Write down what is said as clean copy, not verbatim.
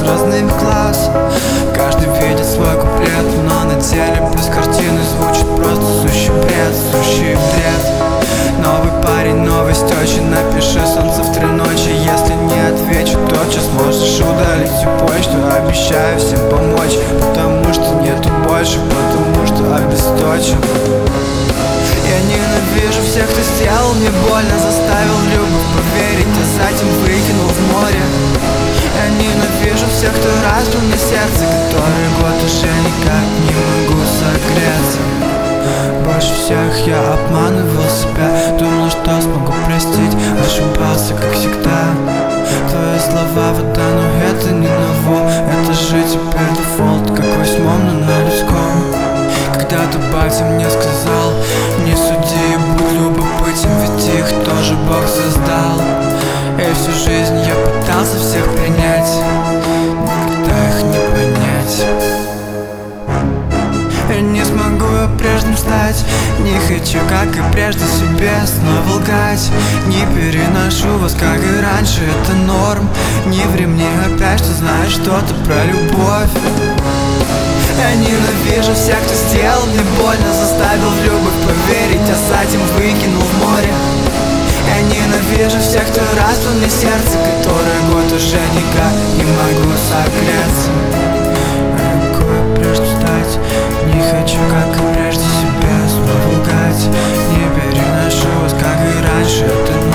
разных глаз. Каждый видит свой куплет, но на деле без картины звучит просто сущий бред, сущий бред. Новый парень, новость очень, напиши солнце в 3 ночи. Если не отвечу тотчас, можешь удалить всю почту. Обещаю всем помочь, потому что нету больше, потому что обесточен. Я ненавижу всех, кто сделал мне больно, заставил в любовь поверить, а затем выкинул в море. Я ненавижу всех, кто разбил мне сердце, который год уже никак не могу согреться. Больше всех я обманывал себя, думал, что смогу простить, ошибался, как всегда. Твои слова вода, но это не ново, это же теперь дефолт, как восьмом, но на людском. Когда-то батя мне сказал: не суди, будь любопытен, ведь их тоже Бог создал. И всю жизнь я пытался всех принять, никогда их не понять. Я не смогу я прежним стать, не хочу, как и прежде, себе снова лгать. Не переношу вас, как и раньше, это норм. Не ври мне опять, что знаешь что-то про любовь. Я ненавижу всех, кто сделал мне больно, заставил в любовь поверить, а затем выкинул в море. Я ненавижу всех, кто разбил мне сердце, которое год уже никак не могу согреться. Я кое-прежде стать, не хочу, как и прежде, себе снова лгать. Не переношу вас, как и раньше, это